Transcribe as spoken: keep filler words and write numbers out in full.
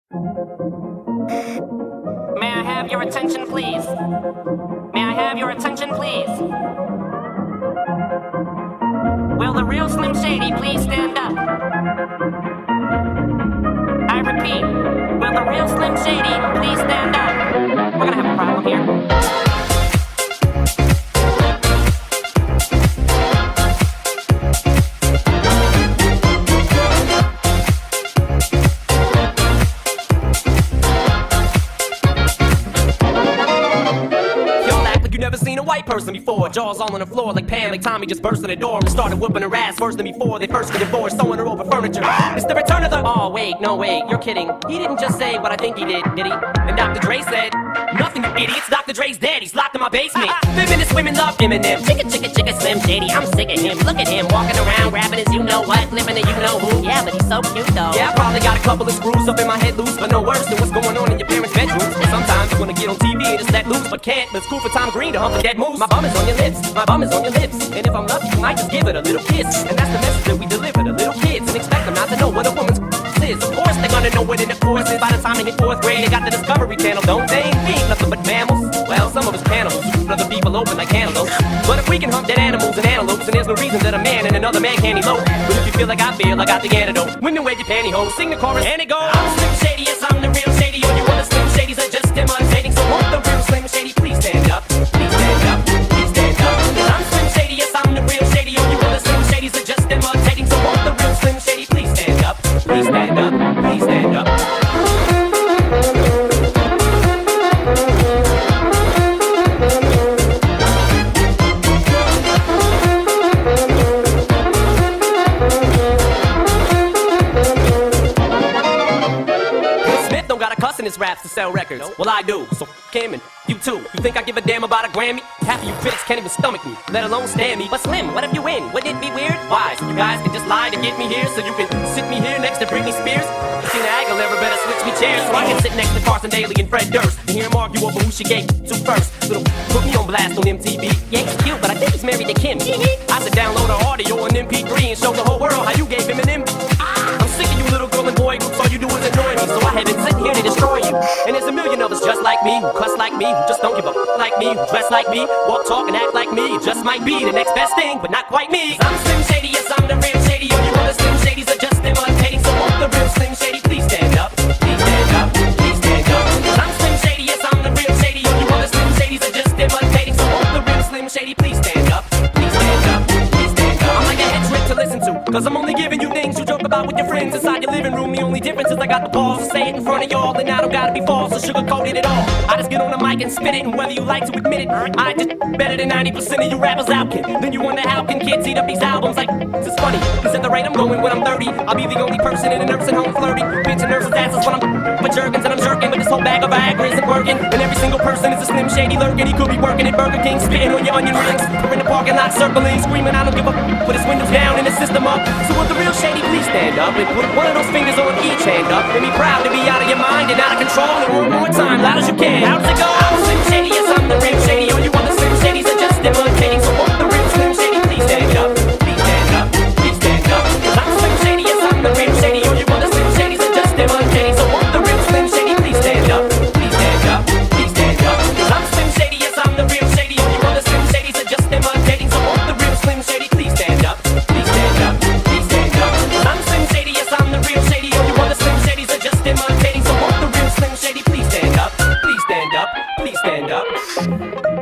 May I have your attention, please? May I have your attention, please? Will the real Slim Shady please stand up? I repeat, will the real Slim Shady please stand up? We're gonna have a problem here. Never seen a white person before. Jaws all on the floor like Pam, like Tommy just burst in the door and started whooping her ass worse than before they first get divorced, throwing her over furniture. It's the return of the. Oh wait, no wait, you're kidding. He didn't just say what I think he did, did he? And Doctor Dre said, nothing, you idiots. Doctor Dre's dead. He's locked in my basement. Feminist women love Eminem. Chicka chicka chicka Slim Shady. I'm sick of him. Look at him walking around, grabbing his you know what, living a you know who. Yeah, but he's so cute though. Yeah, I probably got a couple of screws up in my head loose, but no worse than what's going on in your parents' bedrooms. And sometimes you wanna get on T V and just let loose, but can't. But it's cool for Tom Green to hump a dead moose. My bum is on your lips, my bum is on your lips. And if I'm lucky, you might just give it a little kiss. And that's the message that we deliver to little kids and expect them not to know what a woman's is. Of course they're gonna know what in the course is. By the time they hit fourth grade, they got the Discovery Channel, don't they? We ain't nothing but mammals. Well, some of us cannibals, other people open like cantaloupes. But if we can hump dead animals and antelopes, then there's no reason that a man and another man can't elope. But if you feel like I feel, I got the antidote. When you wave your pantyhose, sing the chorus, and it goes. I'm Slim Shady, yes, I'm the real Shady. All you other Slim Shadys are just imitating. So won't the real Slim Shady please stand up? Please stand up, please stand up. Cause I'm Slim Shady, yes, I'm the real Shady. All you other Slim Shadys are just imitating. So won't the real Slim Shady please stand up? Please stand up, please stand up. Cussing his raps to sell records. Nope. Well, I do, so f him and you too. You think I give a damn about a Grammy? Half of you critics can't even stomach me, let alone stand me. But Slim, what if you win? Wouldn't it be weird? Why? So you guys can just lie to get me here, so you can sit me here next to Britney Spears? Christina Aguilera better switch me chairs, so I can sit next to Carson Daly and Fred Durst and hear him argue over who she gave to first. Little put me on blast on M T V. Yeah, he's cute, but I think he's married to Kim. I should download her audio on M P three and show the whole world how you gave him an M. I'm sick of you little girl and boy groups, all you do is annoy me, so I have been sitting here to destroy you. And there's a million of us just like me, who cuss like me, who just don't give a f like me, who dress like me, walk, talk, and act like me. It just might be the next best thing, but not quite me. I'm Slim Shady, yes, I'm the real Shady. All you other Slim Shadys are just imitating. So won't the real Slim Shady please stand up? Please stand up, please stand up. Cause I'm Slim Shady, yes, I'm the real Shady. All you other Slim Shadys are just imitating. So won't the real Slim Shady please stand up? Please stand up, please stand up. I'm like a head trick to listen to, cause I'm only giving you things you joke about with your friends inside your living room. The only difference is I got the balls to say it in front of y'all, and I don't gotta be false or sugarcoated at all. I just get on the mic and spit it, and whether you like to admit it, I just better than ninety percent of you rappers out, kid. Then you wonder how can kids eat up these albums like it's funny, cause at the rate I'm going when I'm thirty, I'll be the only person in a nursing home flirty, pinching nurses' asses when I'm with jerkins and I'm jerking, but this whole bag of Viagra isn't working, and every single person is a Slim Shady lurking. He could be working at Burger King, spitting on your onion rings, or in the parking lot circling, screaming I don't give a f with his windows down and his system up. So will the real Shady please stand up and put one of those fingers on each hand up and be proud to be out of your mind and out of control. And one more time, loud as you can. How does it go? I'm Slim Shady, yes, I'm the real Shady. All you other Slim Shadys are just imitating. So won't the real Slim Shady please stand up? Please stand up, please stand up. Cause I'm Slim Shady, yes, I'm the real Shady. All you other Slim Shadys are just imitating. So won't the real Slim Shady please stand up? Please stand up, please stand up. Cause I'm Slim Shady, yes, I'm the real Shady. All you other Slim Shadys are just imitating. So won't the real Slim Shady please stand up? Please stand up, please stand up. Cause I'm Slim Shady, yes, I'm the real Shady. All you other Slim Shadys are just imitating. So won't the real Slim Shady please stand up? Please stand up, please stand up.